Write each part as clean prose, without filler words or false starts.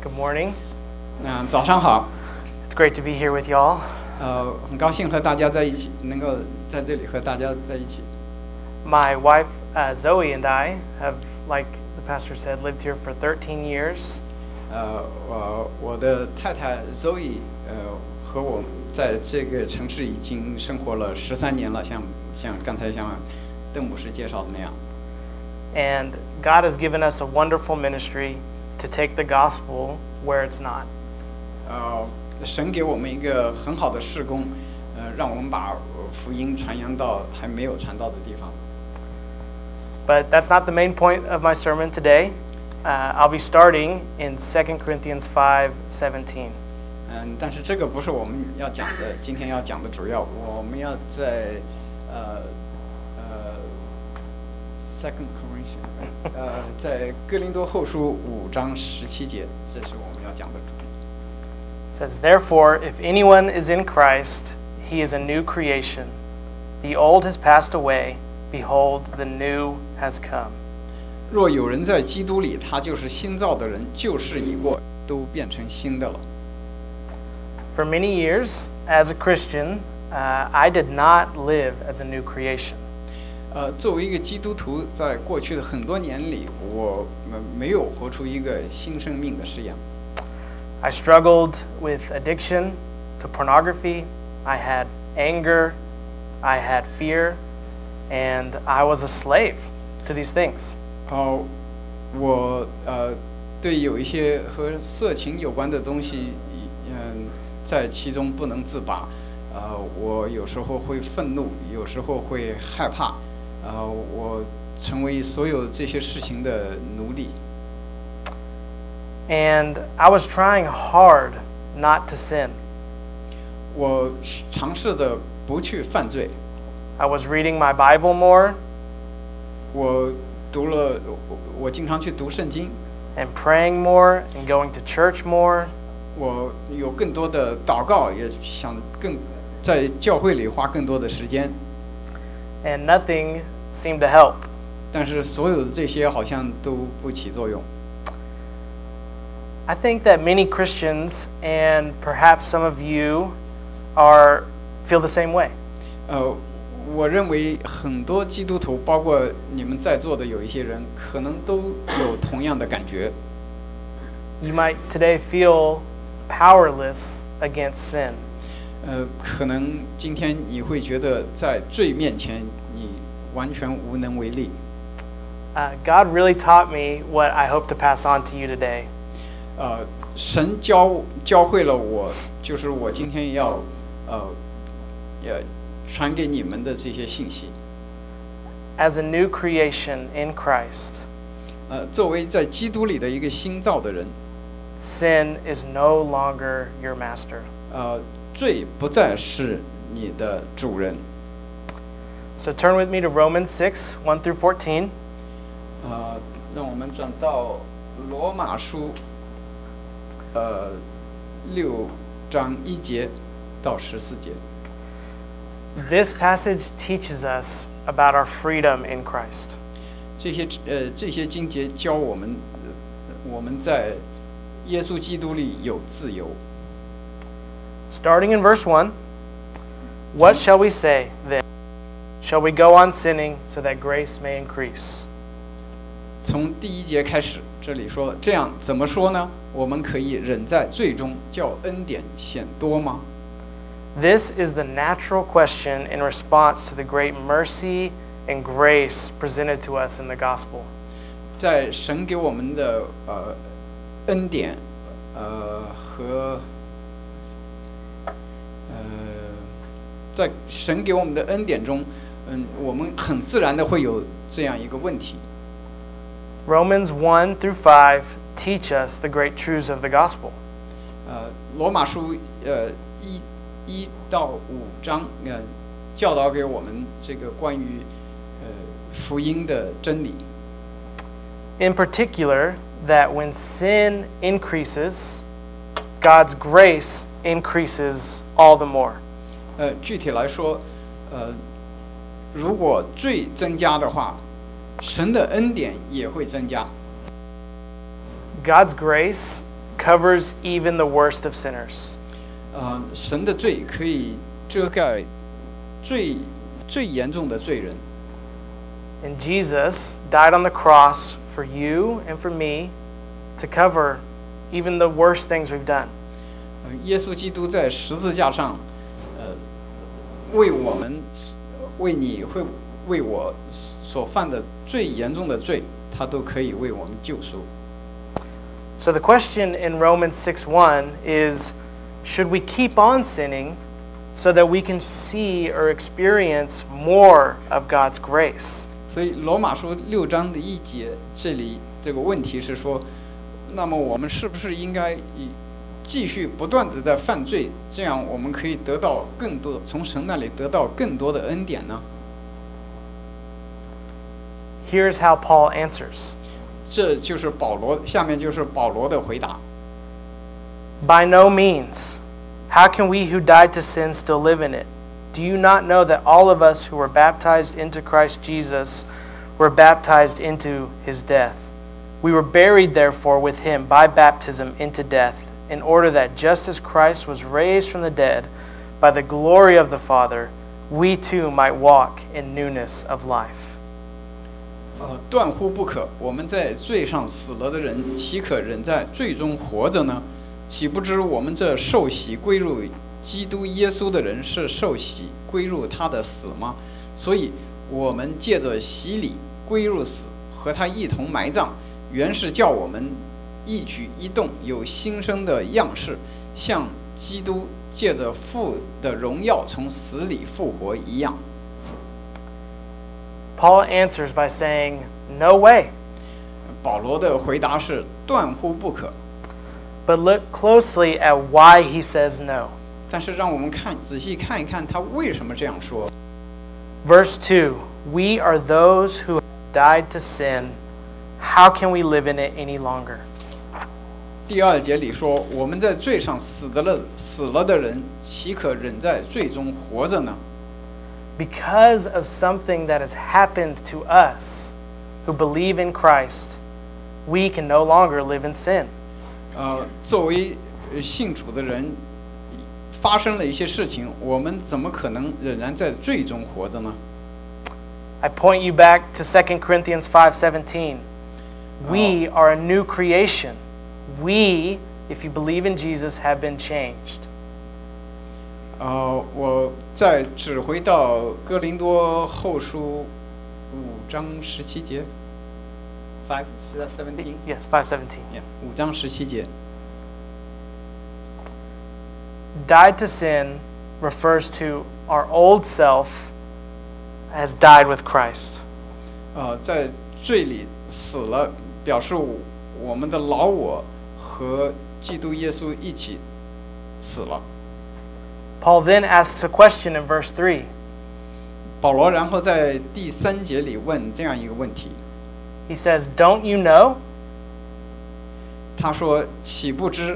Good morning. 早上好。 It's great to be here with y'all. 很高兴和大家在一起，能够在这里和大家在一起。 My wife Zoe and I have, like the pastor said, lived here for 13 years. 我的太太 Zoe 和我在这个城市已经生活了13年了，像刚才邓牧师介绍的那样。 And God has given us a wonderful ministry to take the gospel where it's not. 神给我们一个很好的事工，让我们把福音传扬到还没有传到的地方。 But that's not the main point of my sermon today. I'll be starting in 2 Corinthians 5:17. 但是这个不是我们要讲的，今天要讲的主要，我们要在Second Corinthians 在哥林多后书5章17节，这是我们要讲的主题。 It says, "Therefore, if anyone is in Christ, he is a new creation. The old has passed away; behold, the new has come." 若有人在基督里，他就是新造的人，旧事已过，都变成新的了。 For many years, as a Christian, I did not live as a new creation. 作为一个基督徒，在过去的很多年里，我没有活出一个新生命的式样。 I struggled with addiction to pornography. I had anger. I had fear. And I was a slave to these things. 我对有一些和色情有关的东西，在其中不能自拔。我有时候会愤怒，有时候会害怕。我成为所有这些事情的奴隶。 And I was trying hard not to sin. 我尝试着不去犯罪。 I was reading my Bible more. 我经常去读圣经。 And praying more and going to church more. 我有更多的祷告，也想在教会里花更多的时间。 And nothing seemed to help. 但是所有的这些好像都不起作用。 I think that many Christians, and perhaps some of you, feel the same way. 我认为很多基督徒，包括你们在座的有一些人，可能都有同样的感觉。 You might today feel powerless against sin. 可能今天你会觉得在罪面前你完全无能为力。 God really taught me what I hope to pass on to you today. 神教会了我，就是我今天要传给你们的这些信息。 As a new creation in Christ, 作为在基督里的一个新造的人， sin is no longer your master. 罪不再是你的主人。 So turn with me to Romans 6:1 through 14. 让我们转到罗马书6章1节到14节。 This passage teaches us about our freedom in Christ. 这些经节教我们，我们在耶稣基督里有自由。 Starting in verse 1, what shall we say then? Shall we go on sinning so that grace may increase? 从第1节开始，这里说这样怎么说呢？我们可以忍在罪中，叫恩典显多吗？ This is the natural question in response to the great mercy and grace presented to us in the gospel. 在神给我们的恩典和在神给我们的恩典中，我们很自然的会有这样一个问题。 Romans 1 through 5 teach us the great truths of the gospel. 罗马书1到5章教导给我们这个关于福音的真理。 In particular, that when sin increases, God's grace increases all the more. 具体来说，如果罪增加的话，神的恩典也会增加。 God's grace covers even the worst of sinners. 神的罪可以遮盖最严重的罪人。 And Jesus died on the cross for you and for me to cover even the worst things we've done. 耶稣基督在十字架上，为我们、为你会为我所犯的最严重的罪，他都可以为我们救赎。 So the question in Romans 6:1 is, should we keep on sinning so that we can see or experience more of God's grace? 所以罗马书6章的1节，这里这个问题是说，那么我们是不是应该继续不断的在犯罪，这样我们可以得到更多，从神那里得到更多的恩典呢？ Here's how Paul answers. 这就是保罗，下面就是保罗的回答。 By no means. How can we who died to sin still live in it? Do you not know that all of us who were baptized into Christ Jesus were baptized into his death? We were buried therefore with him by baptism into death, in order that just as Christ was raised from the dead by the glory of the Father, we too might walk in newness of life. 断乎不可！我们在罪上死了的人，岂可仍在罪中活着呢？岂不知我们这受洗归入基督耶稣的人，是受洗归入他的死吗？所以，我们借着洗礼归入死，和他一同埋葬，原是叫我们一举一动有新生的样式，像基督借着父的荣耀从死里复活一样。 Paul answers by saying, "No way." 保罗的回答是断乎不可。 But look closely at why he says no. 但是让我们仔细看一看他为什么这样说。 Verse 2, we are those who have died to sin. How can we live in it any longer? 第2节里说，我们在罪上死了的人，岂可仍在罪中活着呢？ Because of something that has happened to us who believe in Christ, we can no longer live in sin. 作为信主的人，发生了一些事情，我们怎么可能仍然在罪中活着呢？ I point you back to 2 Corinthians 5:17. We are a new creation. We, if you believe in Jesus, have been changed. 我再指回到哥林多后书5章17节。5 is that 17? Yes, 5:17. Yeah, 5章17节。 Died to sin refers to our old self has died with Christ. 在罪里死了，表示我们的老我和基督耶稣一起死了。 Paul then asks a question in verse 3. 保罗然后在第3节里问这样一个问题， He says, "Don't you know?" 他说：“岂不知？”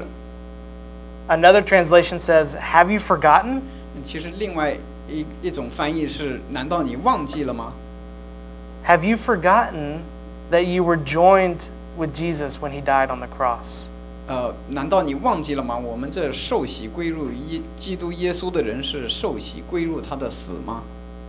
Another translation says, "Have you forgotten?" 其实另外一种翻译是：难道你忘记了吗？ Have you forgotten that you were joined with Jesus when he died on the cross? 难道你忘记了吗？我们这受洗归入基督耶稣的人，是受洗归入他的死吗？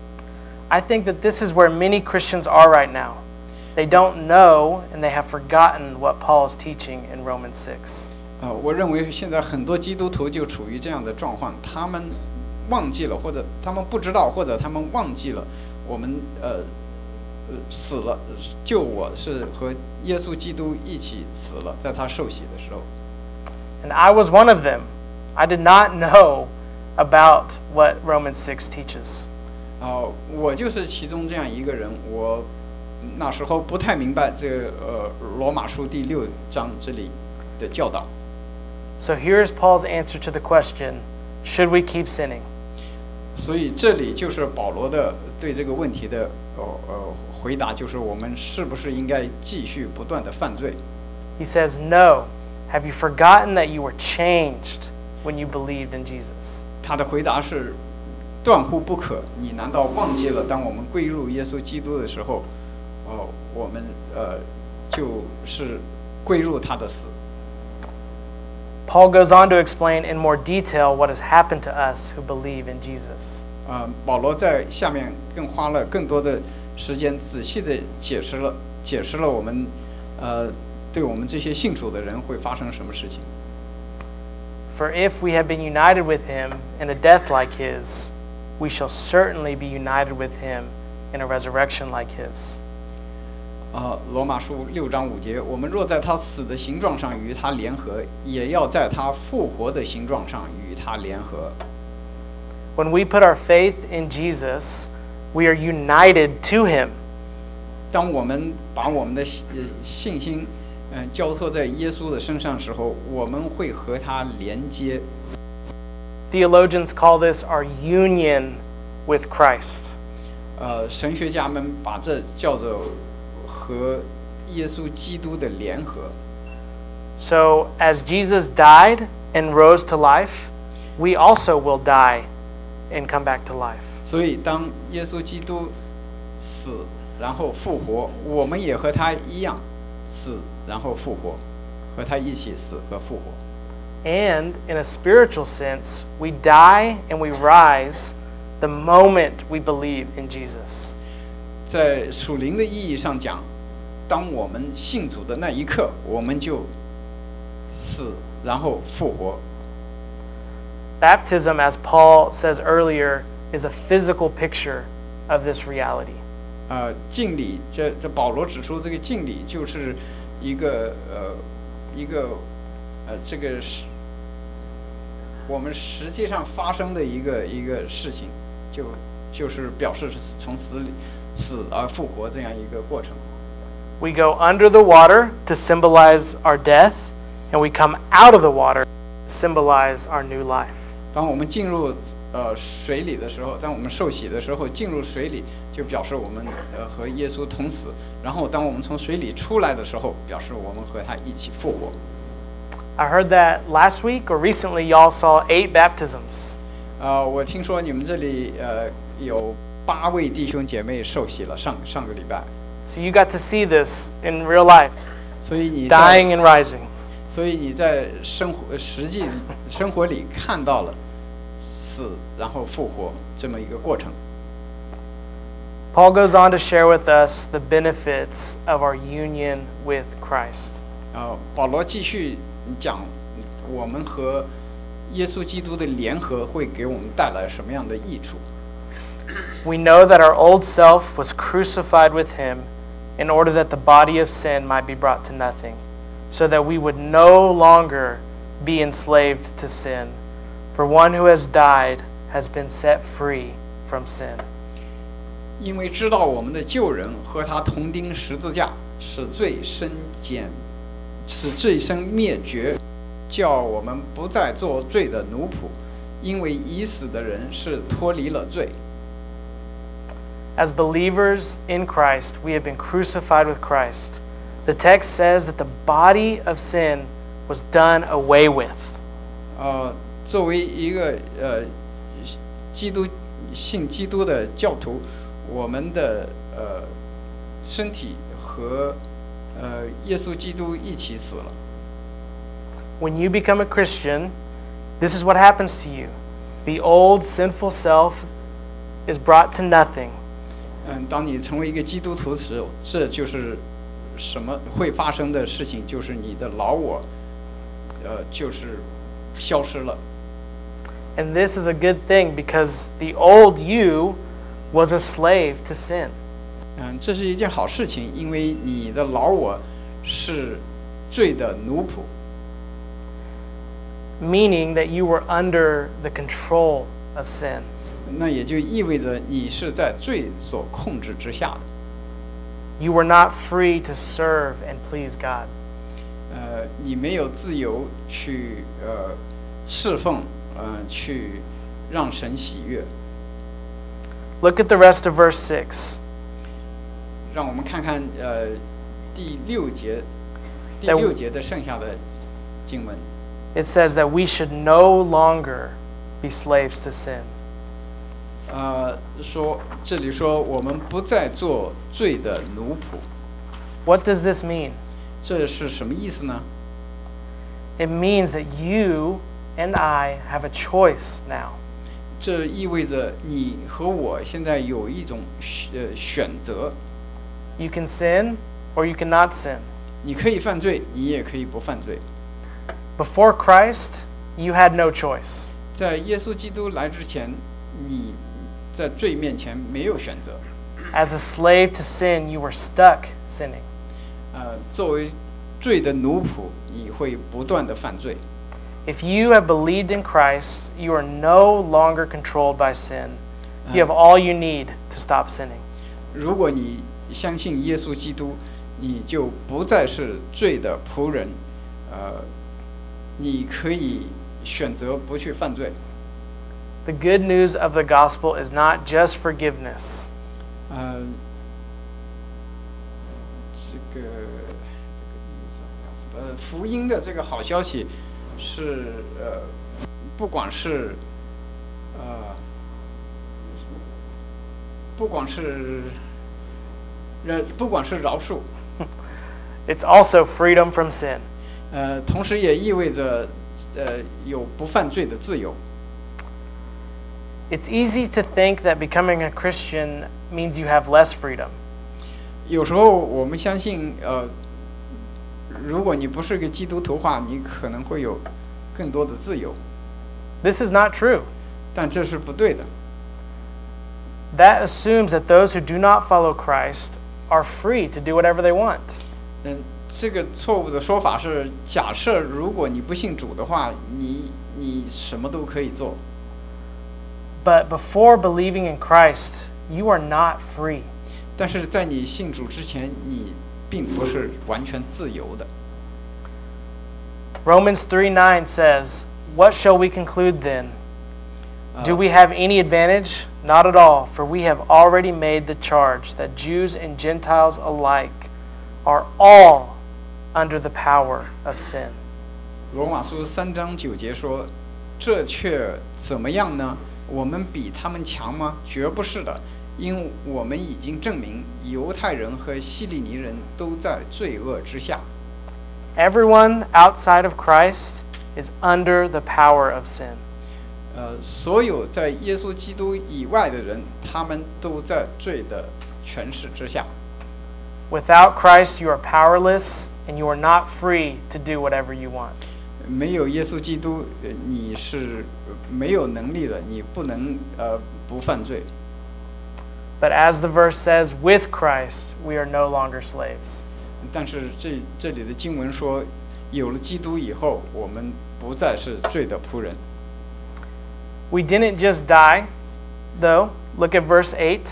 I think that this is where many Christians are right now. They don't know and they have forgotten what Paul is teaching in Romans 6. 我认为现在很多基督徒就处于这样的状况，他们忘记了，或者他们不知道，或者他们忘记了，我们死了，救我是和耶稣基督一起死了，在他受洗的时候。 And I was one of them. I did not know about what Romans 6 teaches. 我就是其中这样一个人，我那时候不太明白这罗马书第6章这里的教导。 So here's Paul's answer to the question, should we keep sinning? 所以这里就是保罗的对这个问题的回答，就是我们是不是应该继续不断的犯罪？ He says, "No. Have you forgotten that you were changed when you believed in Jesus?" 他的回答是断乎不可。你难道忘记了，当我们归入耶稣基督的时候，我们就是归入他的死。 Paul goes on to explain in more detail what has happened to us who believe in Jesus. 保罗在下面更花了更多的时间，仔细的解释了我们，对我们这些信主的人会发生什么事情。 For if we have been united with him in a death like his, we shall certainly be united with him in a resurrection like his. 罗马书6章5节，我们若在他死的形状上与他联合，也要在他复活的形状上与他联合。 When we put our faith in Jesus, we are united to him. 当我们把我们的信心交托在耶稣的身上的时候，我们会和他连接。 Theologians call this our union with Christ. 神学家们把这叫做和耶稣基督的联合。 So as Jesus died and rose to life, we also will die and come back to life. 所以当耶稣基督死然后复活，我们也和他一样死然后复活，和他一起死和复活。 And in a spiritual sense, we die and we rise the moment we believe in Jesus. 在属灵的意义上讲，当我们信主的那一刻，我们就死然后复活。 Baptism, as Paul says earlier, is a physical picture of this reality. 敬礼，这保罗指出，这个敬礼就是一个这个是我们实际上发生的一个事情，就是表示从死而复活这样一个过程。 We go under the water to symbolize our death, and we come out of the water to symbolize our new life. 当我们进入水里的时候，当我们受洗的时候，进入水里就表示我们和耶稣同死。然后当我们从水里出来的时候，表示我们和他一起复活。 I heard that last week or recently y'all saw 8 baptisms. 我听说你们这里有8位弟兄姐妹受洗了，上个礼拜。 So you got to see this in real life, 所以你 dying and rising. 所以你在实际生活里看到了死然后复活这么一个过程。 Paul goes on to share with us the benefits of our union with Christ. 保罗继续讲我们和耶稣基督的联合会给我们带来什么样的益处。 We know that our old self was crucified with him in order that the body of sin might be brought to nothing, so that we would no longer be enslaved to sin. For one who has died has been set free from sin. 因为知道我们的旧人和他同钉十字架，使罪身灭绝，叫我们不再做罪的奴仆。因为已死的人是脱离了罪。 As believers in Christ, we have been crucified with Christ. The text says that the body of sin was done away with. 作为一个信基督的教徒，我们的身体和耶稣基督一起死了。 When you become a Christian, this is what happens to you. The old sinful self is brought to nothing. 当你成为一个基督徒时，这就是什么会发生的事情，就是你的老我，就是消失了。 And this is a good thing because the old you was a slave to sin. 这是一件好事情，因为你的老我是罪的奴仆。 Meaning that you were under the control of sin. 那也就意味着你是在罪所控制之下的。 You were not free to serve and please God. 你没有自由去侍奉，去让神喜悦。 Look at the rest of verse 6. 让我们看看第六节的剩下的经文。 It says that we should no longer be slaves to sin. 这里说我们不再做罪的奴仆。 What does this mean? 这是什么意思呢？ It means that you and I have a choice now. 这意味着你和我现在有一种选择， You can sin or you cannot sin. 你可以犯罪，你也可以不犯罪。 Before Christ, you had no choice. 在耶稣基督来之前，你在罪面前没有选择。 As a slave to sin, you were stuck sinning. 作为罪的奴仆，你会不断的犯罪。 If you have believed in Christ, you are no longer controlled by sin. You have all you need to stop sinning. 如果你相信耶稣基督，你就不再是罪的仆人，你可以选择不去犯罪。 The good news of the gospel is not just forgiveness. 福音的这个好消息是不管是饶恕， It's also freedom from sin. 同时也意味着有不犯罪的自由。 It's easy to think that becoming a Christian means you have less freedom. 有时候我们相信，如果你不是个基督徒的话，你可能会有更多的自由。 This is not true. 但这是不对的。 That assumes that those who do not follow Christ are free to do whatever they want. 这个错误的说法是假设如果你不信主的话，你什么都可以做。 But before believing in Christ, you are not free. 但是在你信主之前，你并不是完全自由的。 Romans 3:9 says, "What shall we conclude then? Do we have any advantage? Not at all, for we have already made the charge that Jews and Gentiles alike are all under the power of sin." 罗马书3章9节说：“这却怎么样呢？我们比他们强吗？绝不是的，因我们已经证明，犹太人和希利尼人都在罪恶之下。” Everyone outside of Christ is under the power of sin. 所有在耶稣基督以外的人，他们都在罪的权势之下。 Without Christ, you are powerless and you are not free to do whatever you want. 没有耶稣基督，你是没有能力的，你不能不犯罪。 But as the verse says, with Christ, we are no longer slaves. 但是这里的经文说，有了基督以后，我们不再是罪的仆人。 We didn't just die, though. Look at verse 8.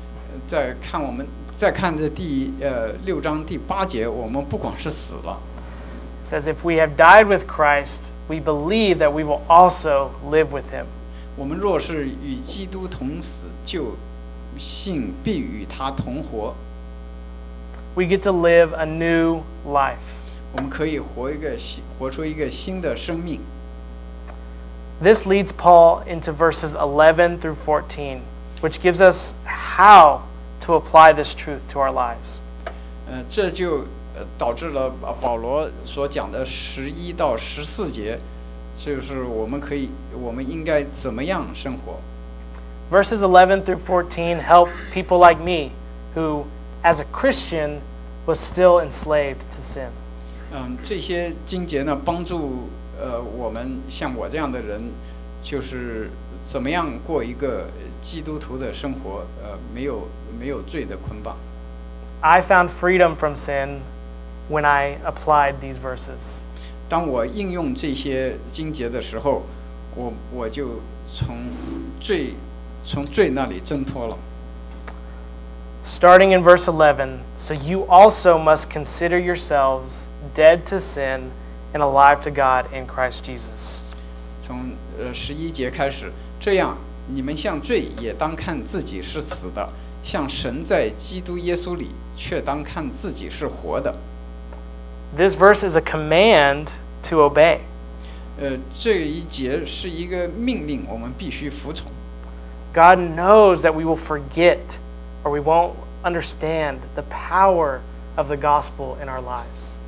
再看这6章第8节，我们不光是死了。 It says, if we have died with Christ, we believe that we will also live with him. 我们若是与基督同死，就信必与他同活。 We get to live a new life. 我们可以活出一个新的生命。 This leads Paul into verses 11 through 14, which gives us how to apply this truth to our lives. 这就导致了保罗所讲的11到14节，就是我们应该怎么样生活。 Verses 11 through 14 help people like me who, as a Christian, was still enslaved to sin. 这些经节呢，帮助我们像我这样的人，就是怎么样过一个基督徒的生活，没有罪的捆绑。 I found freedom from sin when I applied these verses. 当我应用这些经节的时候，我就从罪那里挣脱了。 Starting in verse 11, so you also must consider yourselves dead to sin and alive to God in Christ Jesus. 从11节开始，这样你们向罪也当看自己是死的，向神在基督耶稣里却当看自己是活的。 This verse is a command to obey. 这一节是一个命令，我们必须服从。 God knows that we will forget or we won't understand the power of the gospel in our lives.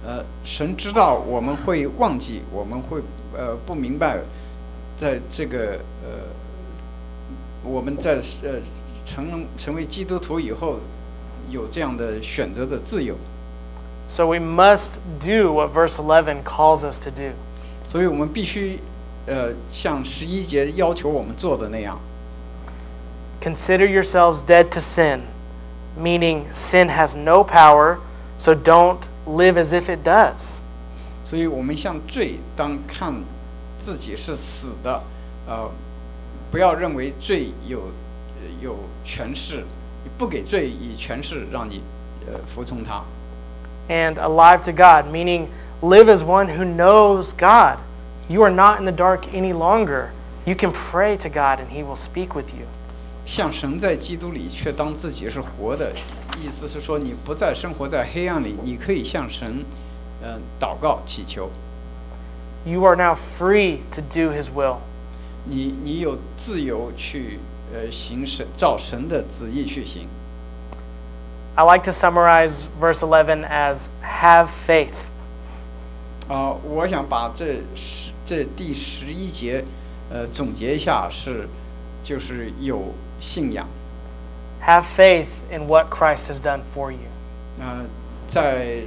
神知道我们会忘记，我们会不明白，在这个我们在成为基督徒以后，有这样的选择的自由。 So we must do what verse 11 calls us to do. 所以我们必须像11节要求我们做的那样。 Consider yourselves dead to sin, meaning sin has no power, so don't live as if it does. 所以我们向罪当看自己是死的，不要认为罪有权势，不给罪以权势让你服从他。 And alive to God, meaning live as one who knows God. You are not in the dark any longer. You can pray to God and He will speak with you. 像神在基督里，却当自己是活的，意思是说你不再生活在黑暗里，你可以向神祷告祈求。 You are now free to do His will. 你有自由去照神的旨意去行。 I like to summarize verse 11 as have faith. 我想把这第11节总结一下，就是有信仰。 Have faith in what Christ has done for you. 在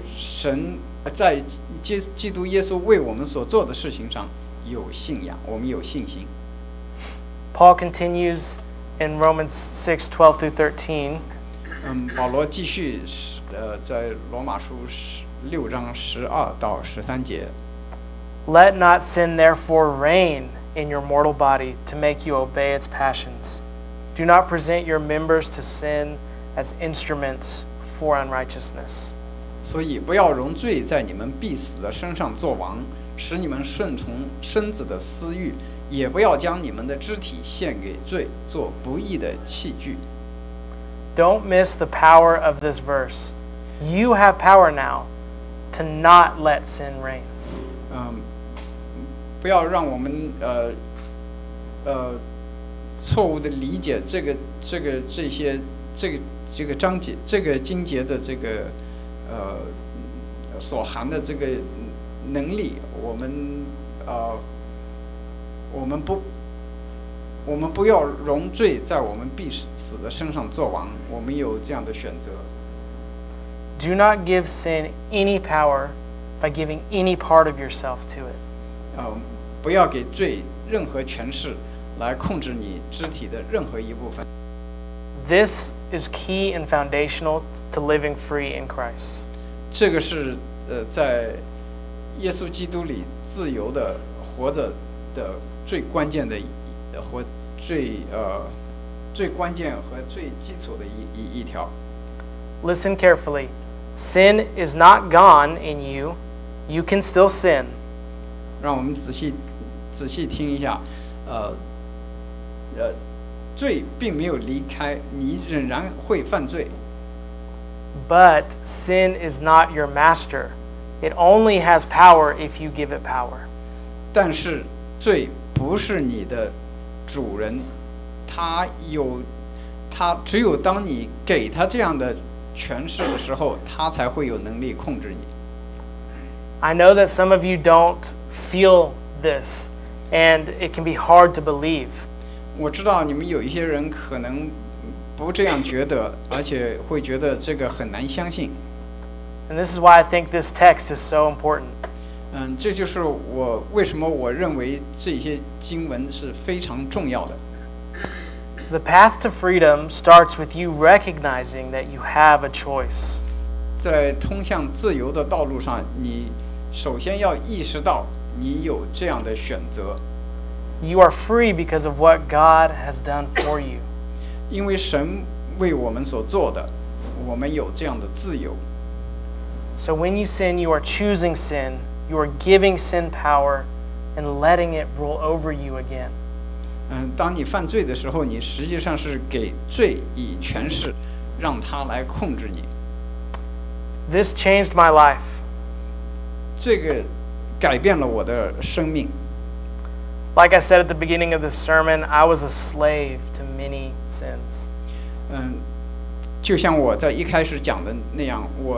基督耶稣为我们所做的事情上有信仰，我们有信心。 Paul continues in Romans 6:12 through 13. 保罗继续在罗马书6章12到13节。 Let not sin therefore reign in your mortal body to make you obey its passions. Do not present your members to sin as instruments for unrighteousness. 所以不要容罪在你们必死的身上作王，使你们顺从身子的私欲，也不要将你们的肢体献给罪，做不义的器具。 Don't miss the power of this verse. You have power now to not let sin reign. 不要让我们错误的理解这个章节这个经节的这个所含的这个能力，我们不要容罪在我们必死的身上作王，我们有这样的选择。 Do not give sin any power by giving any part of yourself to it. 不要给罪任何权势来控制你肢体的任何一部分。 This is key and foundational to living free in Christ. 这个是在耶稣基督里自由的活着的最关键的最关键和最基础的一条。 Listen carefully. Sin is not gone in you. You can still sin. 让我们仔细听一下，罪并没有离开，你仍然会犯罪。 But sin is not your master. It only has power if you give it power. 但是罪不是你的主人，他只有当你给他这样的权势的时候，他才会有能力控制你。 I know that some of you don't feel this, and it can be hard to believe. 我知道你们有一些人可能不这样觉得，而且会觉得这个很难相信。 And this is why I think this text is so important. 这就是为什么我认为这些经文是非常重要的。 The path to freedom starts with you recognizing that you have a choice. 在通向自由的道路上，你首先要意识到你有这样的选择。 You are free because of what God has done for you. 因为神为我们所做的，我们有这样的自由。 So when you sin, you are choosing sin. You are giving sin power and letting it rule over you again. 当你犯罪的时候，你实际上是给罪以权势，让它来控制你。 This changed my life. 这个改变了我的生命。 Like I said at the beginning of this sermon, I was a slave to many sins. 就像我在一开始讲的那样，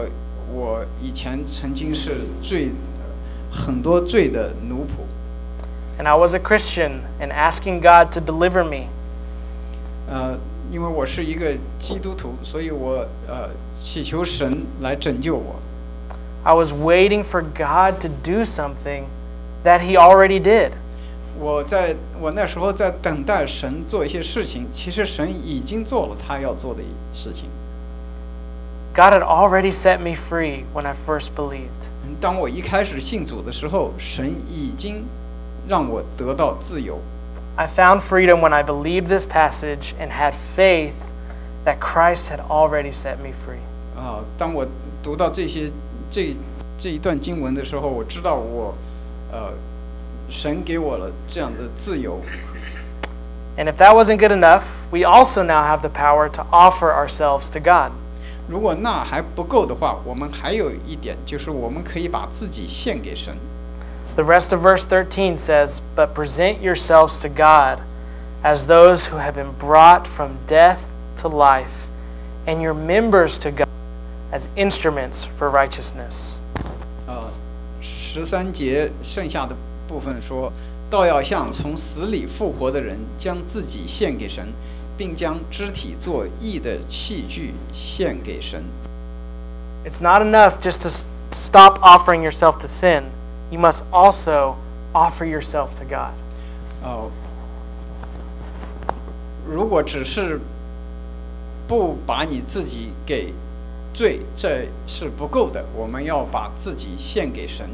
我以前曾经是很多罪的奴仆。 And I was a Christian and asking God to deliver me. 因为我是一个基督徒，所以我祈求神来拯救我。 I was waiting for God to do something that He already did. 我那时候在等待神做一些事情，其实神已经做了他要做的事情。 God had already set me free when I first believed. 当我一开始信主的时候，神已经让我得到自由。 I found freedom when I believed this passage and had faith that Christ had already set me free. 当我读到这一段经文的时候，我知道神给我了这样的自由。 And if that wasn't good enough, we also now have the power to offer ourselves to God. 如果那还不够的话，我们还有一点，就是我们可以把自己献给神。 The rest of verse 13 says, "But present yourselves to God as those who have been brought from death to life, and your members to God as instruments for righteousness." 13节剩下的部分说，倒要像从死里复活的人，将自己献给神，并将肢体作义的器具献给神。 It's not enough just to stop offering yourself to sin. You must also offer yourself to God. 如果只是不把你自己给罪，这是不够的。我们要把自己献给神。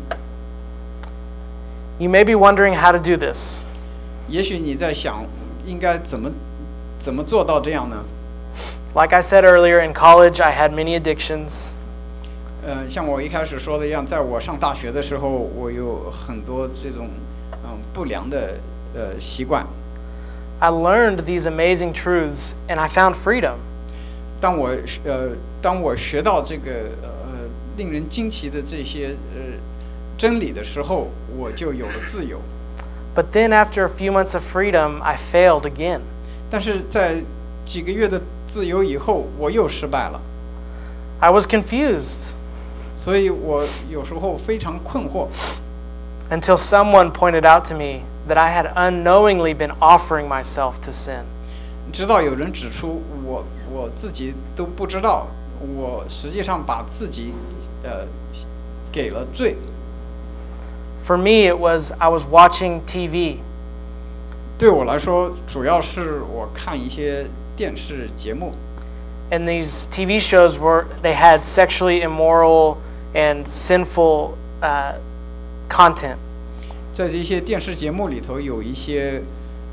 You may be wondering how to do this. 也许你在想，应该怎么做到这样呢？ Like I said earlier, in college I had many addictions. 像我一开始说的一样，在我上大学的时候，我有很多这种不良的习惯。 I learned these amazing truths and I found freedom. 当我学到这个令人惊奇的这些真理的时候，我就有了自由。 But then after a few months of freedom, I failed again. 但是在几个月的自由以后，我又失败了。 I was confused. 所以我有时候非常困惑。 Until someone pointed out to me that I had unknowingly been offering myself to sin. 直到有人指出我自己都不知道，我实际上把自己给了罪。 For me, it was I was watching TV. 对我来说，主要是我看一些电视节目。 And these TV shows they had sexually immoral and sinful content. 在这些电视节目里头，有一些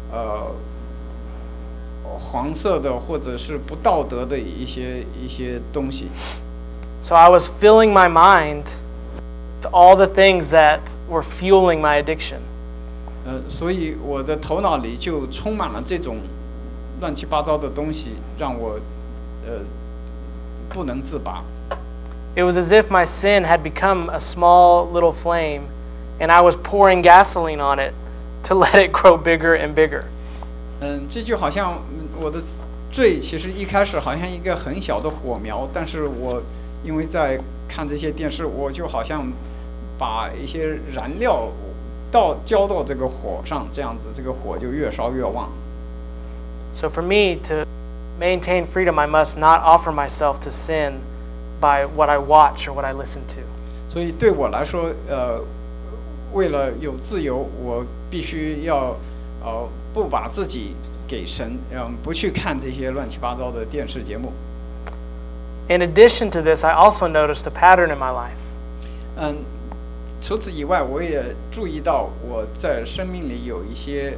黄色的或者是不道德的一些东西。 So I was filling my mind with all the things that were fueling my addiction. 所以我的头脑里就充满了这种乱七八糟的东西，让我不能自拔。 It was as if my sin had become a small little flame, and I was pouring gasoline on it to let it grow bigger and bigger. 这就好像我的罪其实一开始好像一个很小的火苗，但是我因为在看这些电视，我就好像把一些燃料浇到这个火上，这样子这个火就越烧越旺。 So for me to maintain freedom, I must not offer myself to sin by what I watch or what I listen to. 所以对我来说，为了有自由，我必须要不把自己给神，不去看这些乱七八糟的电视节目。 In addition to this, I also noticed a pattern in my life. 除此以外，我也注意到我在生命里有一些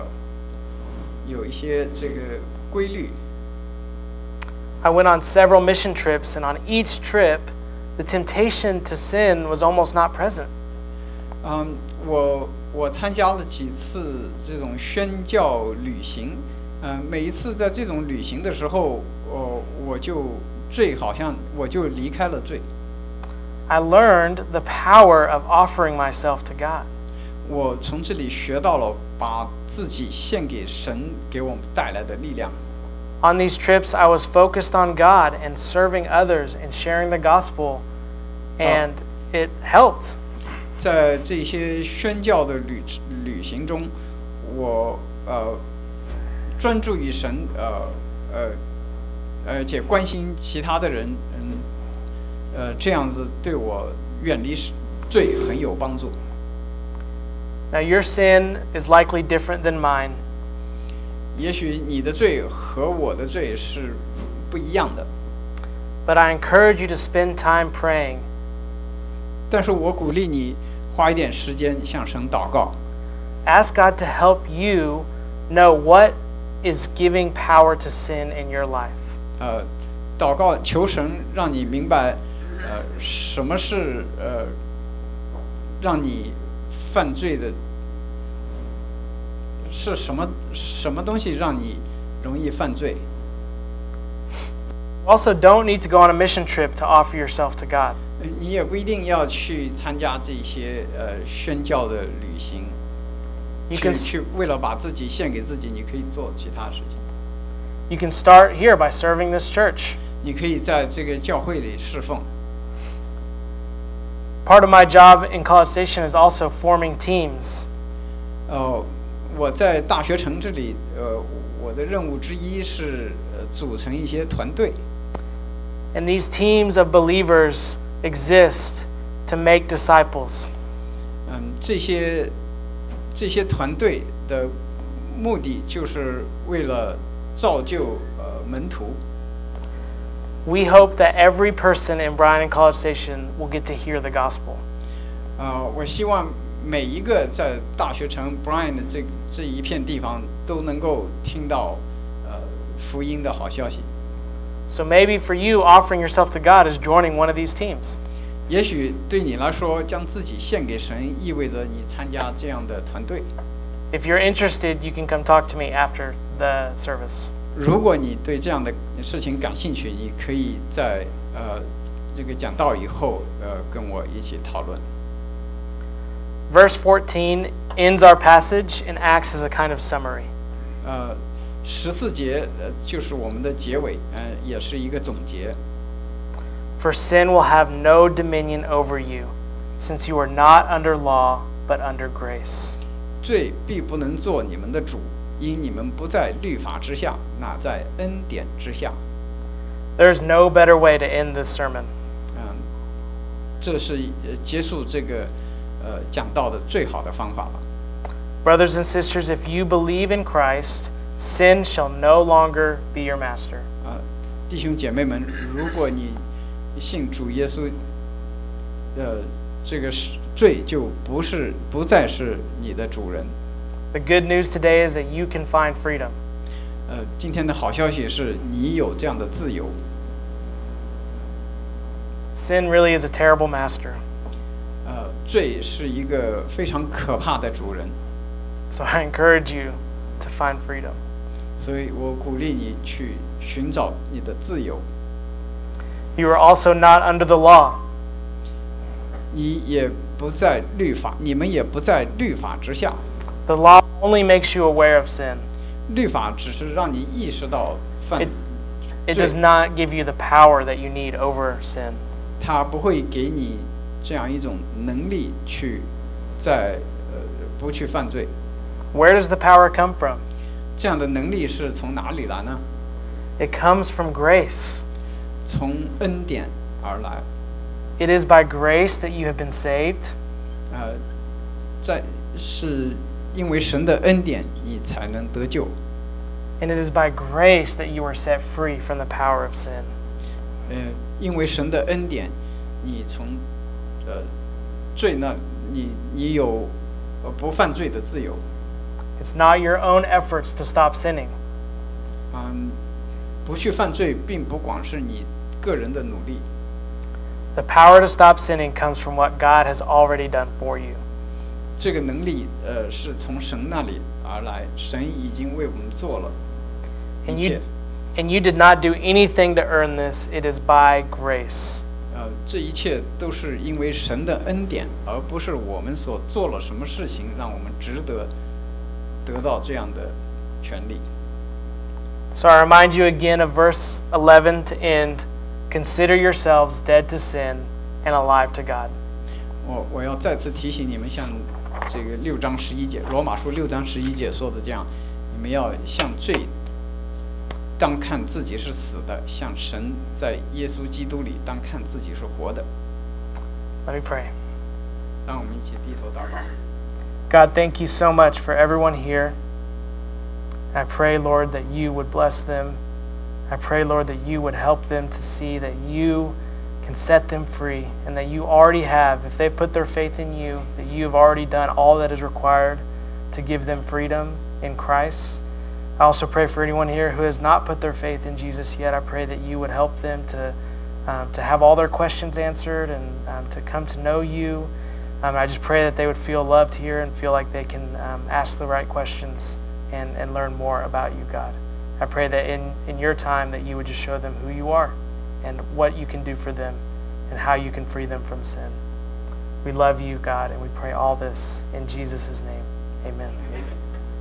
这个规律。 I went on several mission trips, and on each trip, the temptation to sin was almost not present. 我参加了几次这种宣教旅行，每一次在这种旅行的时候，我就离开了罪。 I learned the power of offering myself to God. 我从这里学到了把自己献给神给我们带来的力量。 On these trips, I was focused on God and serving others and sharing the gospel and it helped. 在这些宣教的旅行中，我专注于神，而且关心其他的人，这样子对我远离罪很有帮助。 Now, your sin is likely different than mine. 也许你的罪和我的罪是不一样的， But I encourage you to spend time praying. 但是我鼓励你花一点时间向神祷告， Ask God to help you know what is giving power to sin in your life. 祷告求神让你明白，什么是让你犯罪的，是什么东西让你容易犯罪。 Also, don't need to go on a mission trip to offer yourself to God. 你也不一定要去参加这些宣教的旅行， You can 去为了把自己献给自己，你可以做其他事情。 you can start here by serving this church. 你可以在这个教会里侍奉。 Part of my job in College Station is also forming teams. 我在大学城这里，我的任务之一是组成一些团队。 And these teams of believers exist to make disciples. 这些团队的目的就是为了造就门徒。 We hope that every person in Bryan and College Station will get to hear the gospel. 我希望每一个在大学城 Bryan 的这一片地方都能够听到福音的好消息。 So maybe for you, offering yourself to God is joining one of these teams. 也许对你来说，将自己献给神，意味着你参加这样的团队。 If you're interested, you can come talk to me after the service. 如果你对这样的事情感兴趣，你可以在这个讲道以后，跟我一起讨论。 Verse 14 ends our passage and acts as a kind of summary. 14节就是我们的结尾，也是一个总结。 For sin will have no dominion over you, since you are not under law, but under grace. 罪必不能做你们的主，因你们不在律法之下，那在恩典之下。 There's no better way to end this sermon. 这是结束这个讲道的最好的方法了。 Brothers and sisters, if you believe in Christ, sin shall no longer be your master. 弟兄姐妹们，如果你信主耶稣，这个罪就不再是你的主人。 The good news today is that you can find freedom. 今天的好消息是你有这样的自由。 Sin really is a terrible master. 罪是一个非常可怕的主人， So I encourage you to find freedom. 所以我鼓励你去寻找你的自由。 You are also not under the law. 你们也不在律法之下。 The law only makes you aware of sin. 律法只是让你意识到犯 It does not give you the power that you need over sin. 它不会给你这样一种能力去不去犯罪。 Where does the power come from? 这样的能力是从哪里来呢？ It comes from grace. 从恩典而来。 It is by grace that you have been saved. 是因为神的恩典，你才能得救。 And it is by grace that you are set free from the power of sin. 因为神的恩典，你从罪那，你有不犯罪的自由。 It's not your own efforts to stop sinning. 不去犯罪，并不光是你个人的努力。 The power to stop sinning comes from what God has already done for you. 这个能力是从神那里而来，神已经为我们做了一切。 And you did not do anything to earn this. It is by grace. 这一切都是因为神的恩典，而不是我们所做了什么事情让我们值得到这样的权利。 So I remind you again of verse 11 to end. Consider yourselves dead to sin and alive to God. 我要再次提醒你们，像这个6章11节，罗马书6章11节说的这样，你们要向罪当看自己是死的，像神在耶稣基督里当看自己是活的。 Let me pray. 让我们一起低头祷告。 God, thank you so much for everyone here. I pray, Lord, that you would bless them. I pray, Lord, that you would help them to see that you can set them free and that you already have, if they've put their faith in you, that you have already done all that is required to give them freedom in Christ. I also pray for anyone here who has not put their faith in Jesus yet. I pray that you would help them to have all their questions answered and to come to know you. I just pray that they would feel loved here and feel like they can ask the right questions and learn more about you, God. I pray that in your time that you would just show them who you are and what you can do for them and how you can free them from sin. We love you, God, and we pray all this in Jesus' name. Amen.